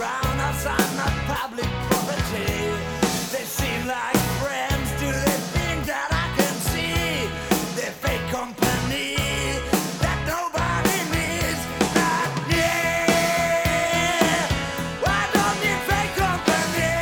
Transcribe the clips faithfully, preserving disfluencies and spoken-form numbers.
around us are not public property. They seem like friends, do they think that I can see their fake company that nobody needs? Not me. I don't need fake company.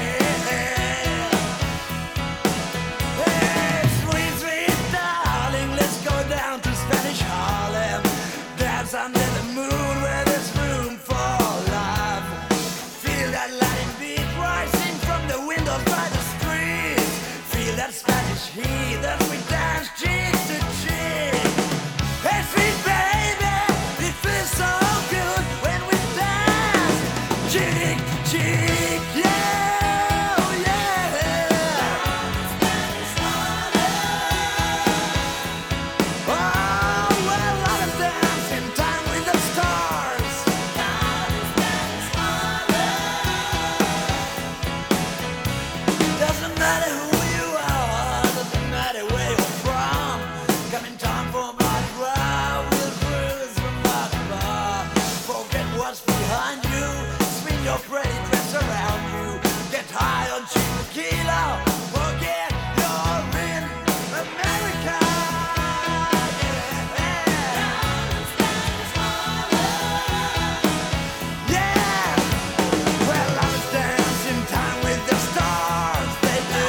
Hey, sweet, sweet darling, let's go down to Spanish Harlem. Dance under the moon where there's room for love. Feel that Latin beat rising from the windows by the streets. Feel that Spanish heat as we dance cheek to cheek. Hey sweet baby, it feels so good when we dance cheek to cheek. Yeah, oh yeah. Oh, well, I dance in time with the stars. Doesn't matter who you are, doesn't matter where you're from. Coming time for my drive, we'll cruise from bar to bar. Forget what's behind you, swing your pretty dress around you. Get high on cheap tequila, forget you're in America. Yeah, yeah. Well, lovers dance in time with the stars, they do.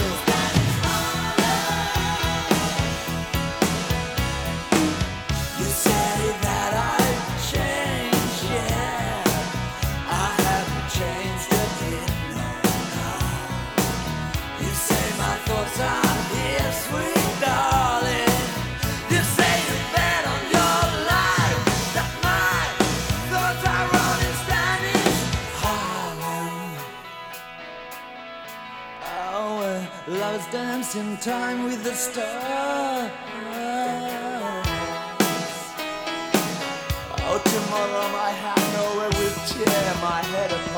You say that I've changed, yeah. I haven't changed a bit, no, no. You say my thoughts are here, sweet darling. You say you bet on your life that my thoughts are on in Spanish Harlem. Oh, well, lovers dance in time with the stars. Oh, tomorrow my hangover will tear my head apart.